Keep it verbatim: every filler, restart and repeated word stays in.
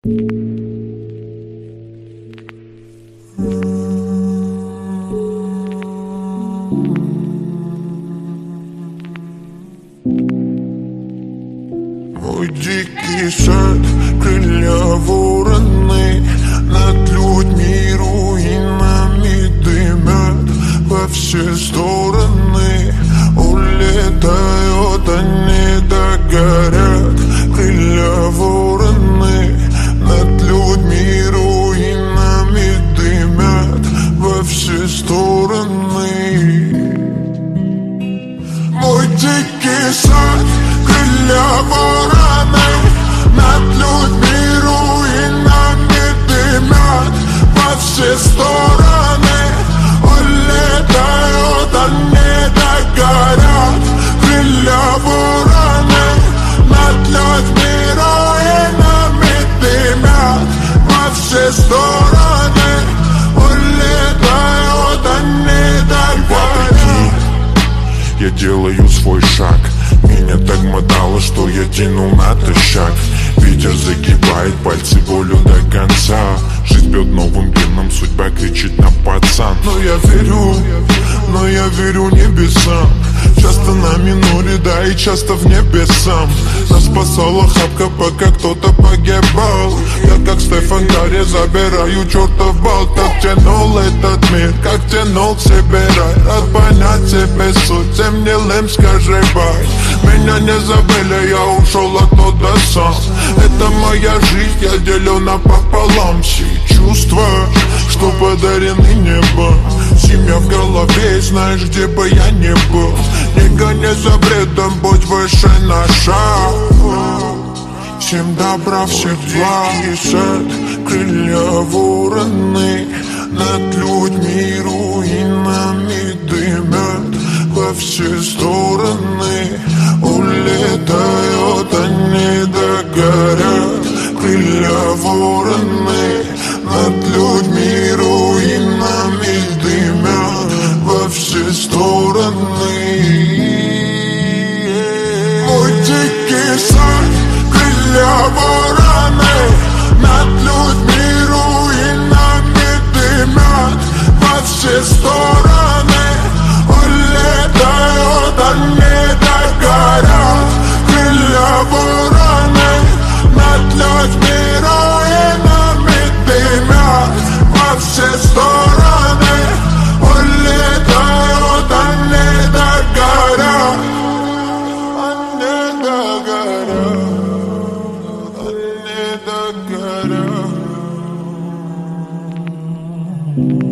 Мой дикий сад, крылья вороны, над людьми руинами дымят во все стороны. Улетают, они догорят, крылья вороны, над людьми руинами дымят во все стороны. Мой дикий сад, крылья вороны, над людьми руинами дымят во все стороны. Улетают, они догорят, крылья вороны, над людьми руинами дымят во все стороны. Улетают, они догорят. Я делаю свой шаг, меня так мотало, что я тянул натощак. Ветер загибает пальцы волю до конца. Жизнь бьет новым гимном, судьба кричит на пацан. Но я верю, но я верю небесам. Часто на миноре, да и часто в небе сам. Нас спасала хапка, пока кто-то погибал. Я как Стефан Карри забираю чертов бал. Так тянул этот мир, как тянул к себе рай. Рад понять себе суть, всем милым скажи бай. Меня не забыли, я ушел оттуда сам. Это моя жизнь, я делю напополам. Все чувства, что подарены небом. Семья в голове, знаешь, где бы я ни был. Не гони за бредом, будь выше на шаг. Всем добра, всех благ. Дикий сад, крылья вороны, над людьми руинами дымят во все стороны. Улетают, они догорят, крылья вороны, над людьми руинами дымят во все стороны. Мой дикий сад, крылья вороны, над людьми руинами дымят во все стороны. Улетают, они догорят, крылья вороны, над людьми руинами дымят во все стороны. Улетают, они догорят, они догорят, они догорят.